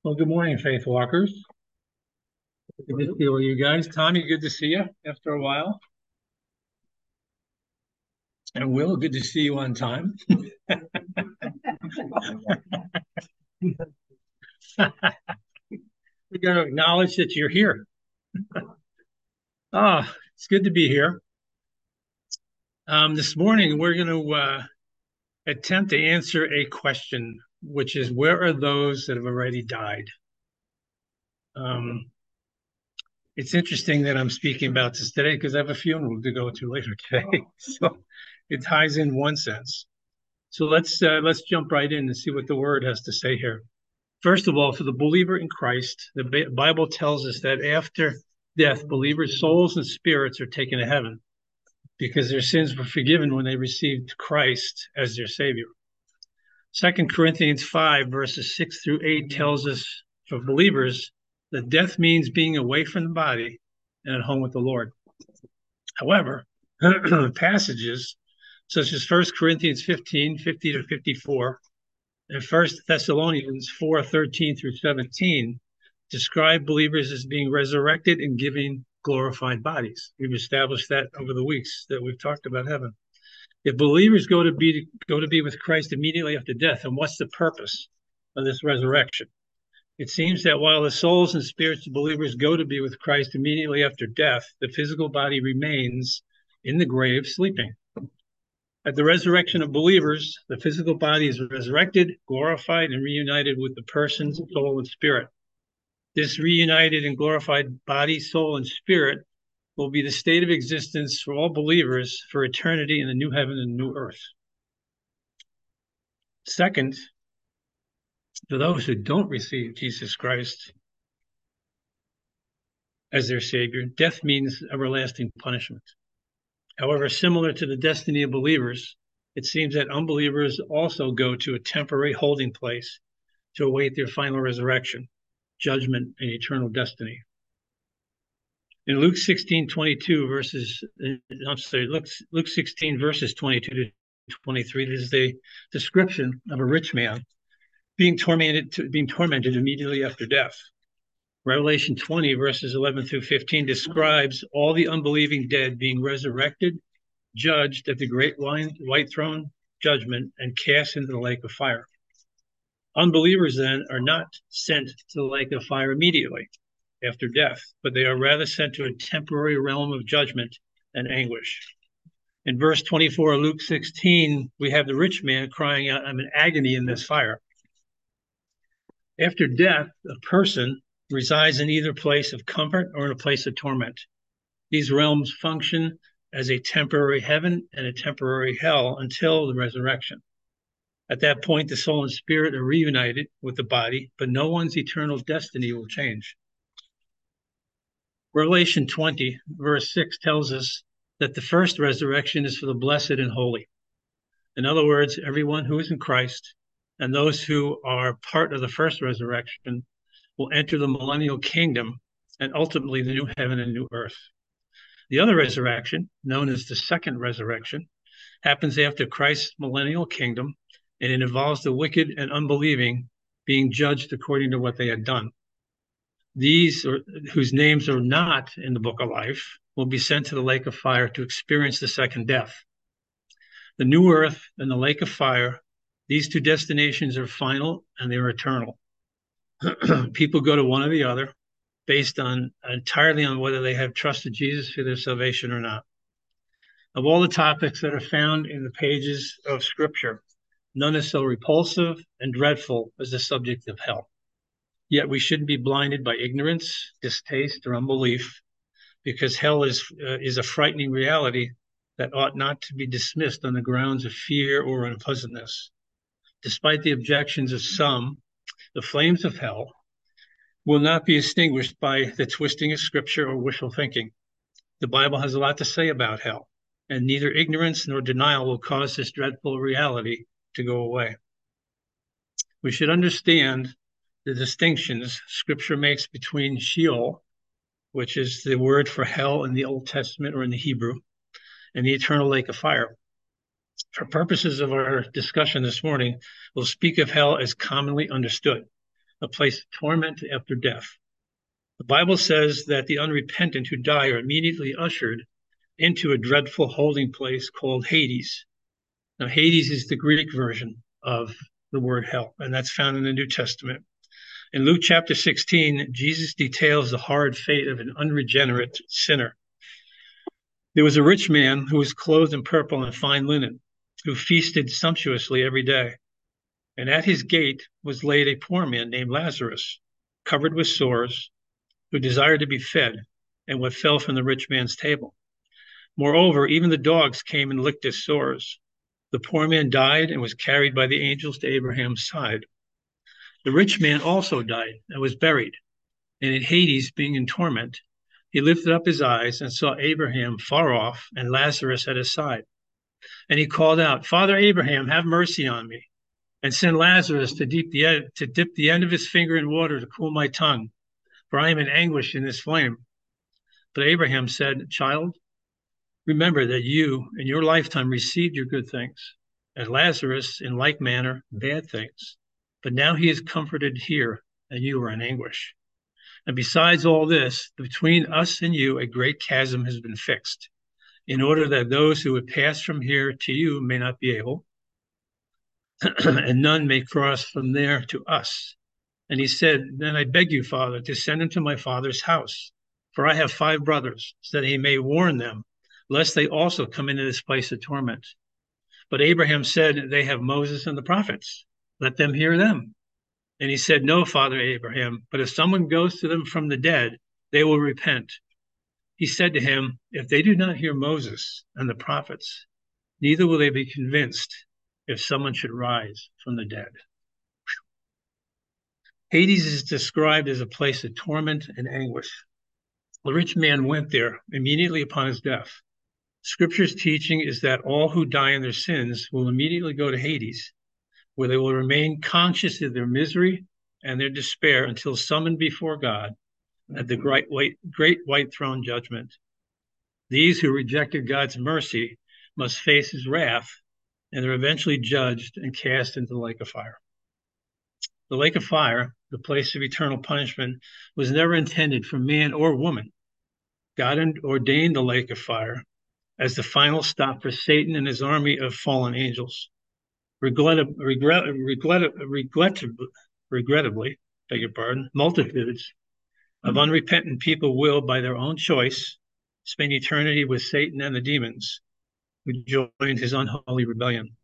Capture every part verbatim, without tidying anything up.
Well, good morning, Faith Walkers. Good to see all you guys. Tommy, good to see you after a while. And Will, good to see you on time. We got to acknowledge that you're here. Ah, oh, it's good to be here. Um, this morning, we're going to uh, attempt to answer a question, which is, where are those that have already died? Um, it's interesting that I'm speaking about this today because I have a funeral to go to later today. So it ties in one sense. So let's uh, let's jump right in and see what the word has to say here. First of all, for the believer in Christ, the Bible tells us that after death, believers' souls and spirits are taken to heaven because their sins were forgiven when they received Christ as their Savior. Second Corinthians five, verses six through eight tells us for believers that death means being away from the body and at home with the Lord. However, passages such as First Corinthians fifteen, fifty to fifty-four, and First Thessalonians four, thirteen through seventeen describe believers as being resurrected and giving glorified bodies. We've established that over the weeks that we've talked about heaven. If believers go to be go to be with Christ immediately after death, then what's the purpose of this resurrection? It seems that while the souls and spirits of believers go to be with Christ immediately after death, the physical body remains in the grave sleeping. At the resurrection of believers, the physical body is resurrected, glorified, and reunited with the person, soul, and spirit. This reunited and glorified body, soul, and spirit will be the state of existence for all believers for eternity in the new heaven and new earth. Second, for those who don't receive Jesus Christ as their Savior, death means everlasting punishment. However, similar to the destiny of believers, it seems that unbelievers also go to a temporary holding place to await their final resurrection, judgment, and eternal destiny. In Luke sixteen, twenty-two verses, I'm sorry, Luke, Luke sixteen verses twenty-two to twenty-three, this is the description of a rich man being tormented, to, being tormented immediately after death. Revelation twenty verses eleven through fifteen describes all the unbelieving dead being resurrected, judged at the great white throne judgment, and cast into the lake of fire. Unbelievers then are not sent to the lake of fire immediately after death, but they are rather sent to a temporary realm of judgment and anguish. In verse twenty-four of Luke sixteen, we have the rich man crying out, "I'm in agony in this fire." After death, a person resides in either place of comfort or in a place of torment. These realms function as a temporary heaven and a temporary hell until the resurrection. At that point, the soul and spirit are reunited with the body, but no one's eternal destiny will change. Revelation twenty, verse six tells us that the first resurrection is for the blessed and holy. In other words, everyone who is in Christ and those who are part of the first resurrection will enter the millennial kingdom and ultimately the new heaven and new earth. The other resurrection, known as the second resurrection, happens after Christ's millennial kingdom, and it involves the wicked and unbelieving being judged according to what they had done. These, or, whose names are not in the book of life, will be sent to the lake of fire to experience the second death. The new earth and the lake of fire, these two destinations are final and they're eternal. People go to one or the other based on entirely on whether they have trusted Jesus for their salvation or not. Of all the topics that are found in the pages of Scripture, none is so repulsive and dreadful as the subject of hell. Yet we shouldn't be blinded by ignorance, distaste, or unbelief, because hell is uh, is a frightening reality that ought not to be dismissed on the grounds of fear or unpleasantness. Despite the objections of some, the flames of hell will not be extinguished by the twisting of Scripture or wishful thinking. The Bible has a lot to say about hell, and neither ignorance nor denial will cause this dreadful reality to go away. We should understand the distinctions Scripture makes between Sheol, which is the word for hell in the Old Testament or in the Hebrew, and the eternal lake of fire. For purposes of our discussion this morning, we'll speak of hell as commonly understood. a place of torment after death. The Bible says that the unrepentant who die are immediately ushered into a dreadful holding place called Hades. Now, Hades is the Greek version of the word hell, and that's found in the New Testament. In Luke chapter sixteen, Jesus details the hard fate of an unregenerate sinner. There was a rich man who was clothed in purple and fine linen, who feasted sumptuously every day. And at his gate was laid a poor man named Lazarus, covered with sores, who desired to be fed, and what fell from the rich man's table. Moreover, even the dogs came and licked his sores. The poor man died and was carried by the angels to Abraham's side. The rich man also died and was buried, and in Hades, being in torment, he lifted up his eyes and saw Abraham far off and Lazarus at his side. And he called out, "Father Abraham, have mercy on me, and send Lazarus to dip the end, to dip the end of his finger in water to cool my tongue, for I am in anguish in this flame." But Abraham said, "Child, remember that you in your lifetime received your good things, and Lazarus in like manner bad things. But now he is comforted here, and you are in anguish. And besides all this, between us and you a great chasm has been fixed, in order that those who would pass from here to you may not be able, and none may cross from there to us." And he said, "Then I beg you, Father, to send him to my father's house, for I have five brothers, so that he may warn them, lest they also come into this place of torment." But Abraham said, "They have Moses and the prophets. Let them hear them." And he said, "No, Father Abraham, but if someone goes to them from the dead, they will repent." He said to him, "If they do not hear Moses and the prophets, neither will they be convinced if someone should rise from the dead." Hades is described as a place of torment and anguish. The rich man went there immediately upon his death. Scripture's teaching is that all who die in their sins will immediately go to Hades, where they will remain conscious of their misery and their despair until summoned before God at the great white, great white throne judgment. These who rejected God's mercy must face his wrath, and are eventually judged and cast into the lake of fire. The lake of fire, the place of eternal punishment, was never intended for man or woman. God ordained the lake of fire as the final stop for Satan and his army of fallen angels. Regret, regret, regret, regret, regrettably, beg your pardon, multitudes of unrepentant people will, by their own choice, spend eternity with Satan and the demons who joined his unholy rebellion.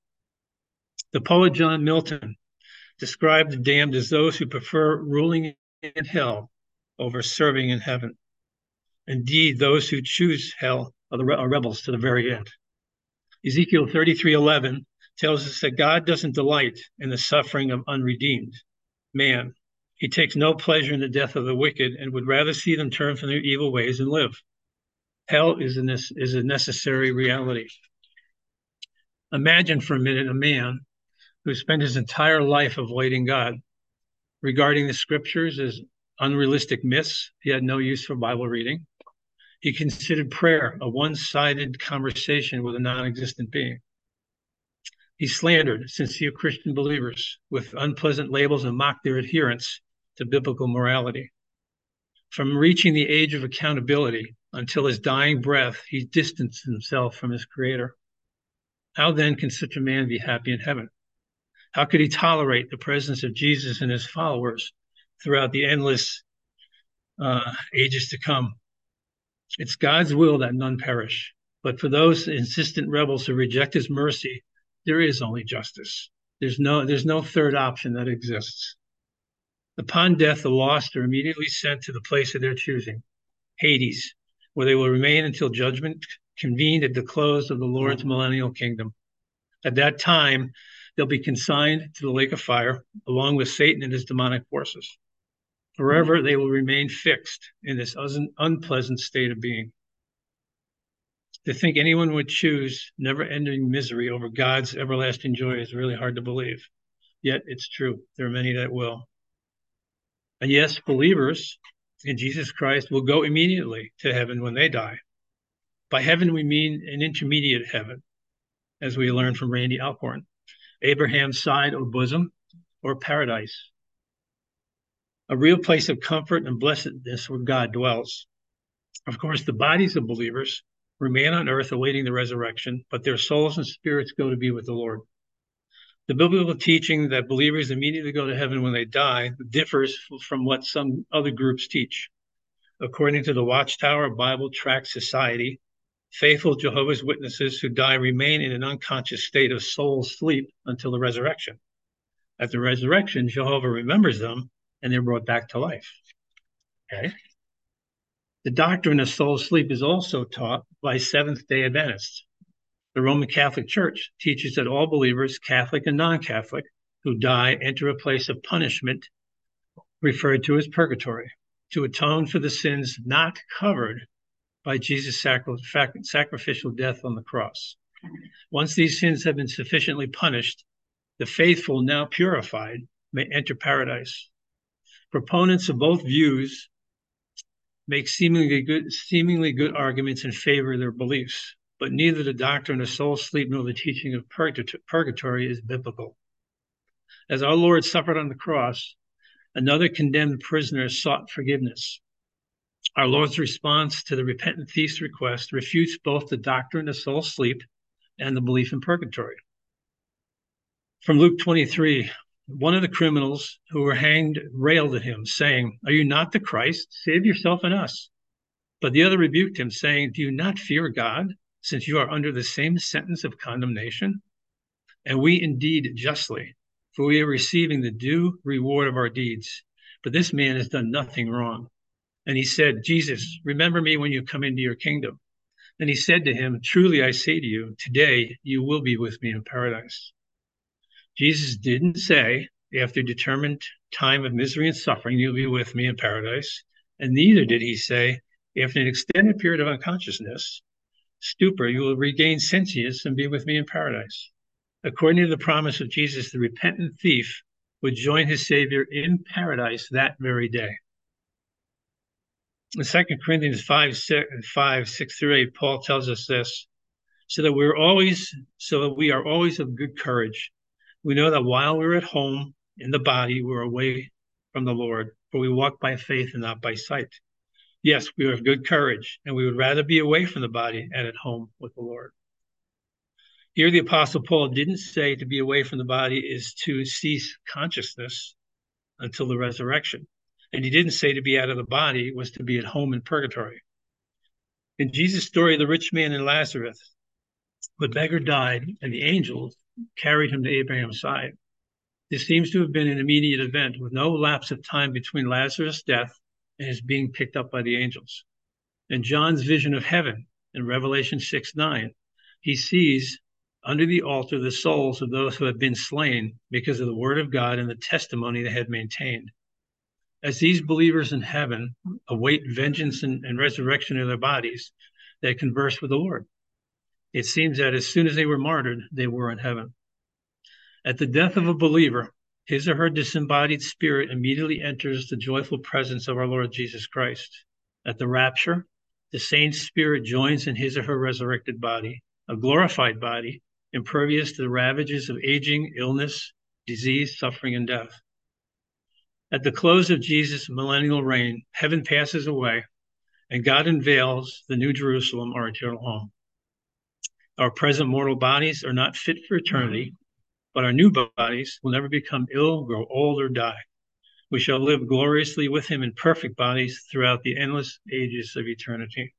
The poet John Milton described the damned as those who prefer ruling in hell over serving in heaven. Indeed, those who choose hell are, the, are rebels to the very end. Ezekiel thirty-three eleven tells us that God doesn't delight in the suffering of unredeemed man. He takes no pleasure in the death of the wicked and would rather see them turn from their evil ways and live. Hell is a, is a necessary reality. Imagine for a minute a man who spent his entire life avoiding God, regarding the scriptures as unrealistic myths. He had no use for Bible reading. He considered prayer a one-sided conversation with a non-existent being. He slandered sincere Christian believers with unpleasant labels and mocked their adherence to biblical morality. From reaching the age of accountability until his dying breath, he distanced himself from his Creator. How then can such a man be happy in heaven? How could he tolerate the presence of Jesus and his followers throughout the endless uh, ages to come? It's God's will that none perish, but for those insistent rebels who reject his mercy, there is only justice. There's no, there's no third option that exists. Upon death, the lost are immediately sent to the place of their choosing, Hades, where they will remain until judgment convened at the close of the Lord's millennial kingdom. At that time, they'll be consigned to the lake of fire, along with Satan and his demonic forces. Forever, they will remain fixed in this un- unpleasant state of being. To think anyone would choose never-ending misery over God's everlasting joy is really hard to believe. Yet it's true. There are many that will. And yes, believers in Jesus Christ will go immediately to heaven when they die. By heaven, we mean an intermediate heaven, as we learned from Randy Alcorn, Abraham's side or bosom, or paradise. a real place of comfort and blessedness where God dwells. Of course, the bodies of believers remain on earth awaiting the resurrection, but their souls and spirits go to be with the Lord. The biblical teaching that believers immediately go to heaven when they die differs from what some other groups teach. According to the Watchtower Bible Tract Society, faithful Jehovah's Witnesses who die remain in an unconscious state of soul sleep until the resurrection. At the resurrection, Jehovah remembers them and they're brought back to life. Okay. The doctrine of soul sleep is also taught by Seventh-day Adventists. The Roman Catholic Church teaches that all believers, Catholic and non-Catholic, who die enter a place of punishment referred to as purgatory to atone for the sins not covered by Jesus' sacri- sacrificial death on the cross. Once these sins have been sufficiently punished, the faithful, now purified, may enter paradise. Proponents of both views make seemingly good, seemingly good arguments in favor of their beliefs, but neither the doctrine of soul sleep nor the teaching of purgatory is biblical. As our Lord suffered on the cross, another condemned prisoner sought forgiveness. Our Lord's response to the repentant thief's request refutes both the doctrine of soul sleep and the belief in purgatory. From Luke twenty-three, one of the criminals who were hanged railed at him, saying, "Are you not the Christ? Save yourself and us." But the other rebuked him, saying, "Do you not fear God, since you are under the same sentence of condemnation? And we indeed justly, for we are receiving the due reward of our deeds. But this man has done nothing wrong." And he said, "Jesus, remember me when you come into your kingdom." And he said to him, "Truly I say to you, today you will be with me in paradise." Jesus didn't say, after a determined time of misery and suffering, you'll be with me in paradise. And neither did he say, after an extended period of unconsciousness, stupor, you will regain sentience and be with me in paradise. According to the promise of Jesus, the repentant thief would join his Savior in paradise that very day. In Second Corinthians five, six, five, six through eight, Paul tells us this, so that we're always, so that we are always of good courage. We know that while we're at home in the body, we're away from the Lord, for we walk by faith and not by sight. Yes, we are of good courage, and we would rather be away from the body and at home with the Lord. Here, the Apostle Paul didn't say to be away from the body is to cease consciousness until the resurrection. And he didn't say to be out of the body was to be at home in purgatory. In Jesus' story, the rich man and Lazarus, the beggar died, and the angels carried him to Abraham's side. This seems to have been an immediate event with no lapse of time between Lazarus' death and his being picked up by the angels. In John's vision of heaven in Revelation six nine, he sees under the altar the souls of those who have been slain because of the word of God and the testimony they had maintained. As these believers in heaven await vengeance and, and resurrection of their bodies, they converse with the Lord. It seems that as soon as they were martyred, they were in heaven. At the death of a believer, his or her disembodied spirit immediately enters the joyful presence of our Lord Jesus Christ. At the rapture, the saint's spirit joins in his or her resurrected body, a glorified body, impervious to the ravages of aging, illness, disease, suffering, and death. At the close of Jesus' millennial reign, heaven passes away, and God unveils the new Jerusalem, our eternal home. Our present mortal bodies are not fit for eternity, but our new bodies will never become ill, grow old, or die. We shall live gloriously with him in perfect bodies throughout the endless ages of eternity.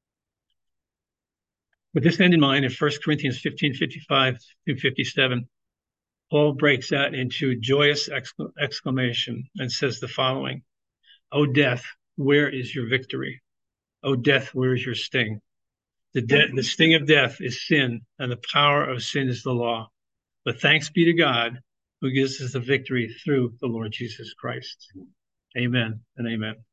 With this end in mind, in First Corinthians fifteen, fifty-five through fifty-seven, Paul breaks out into joyous exclamation and says the following, "O death, where is your victory? O death, where is your sting? The, de- the sting of death is sin, and the power of sin is the law. But thanks be to God who gives us the victory through the Lord Jesus Christ." Amen and amen.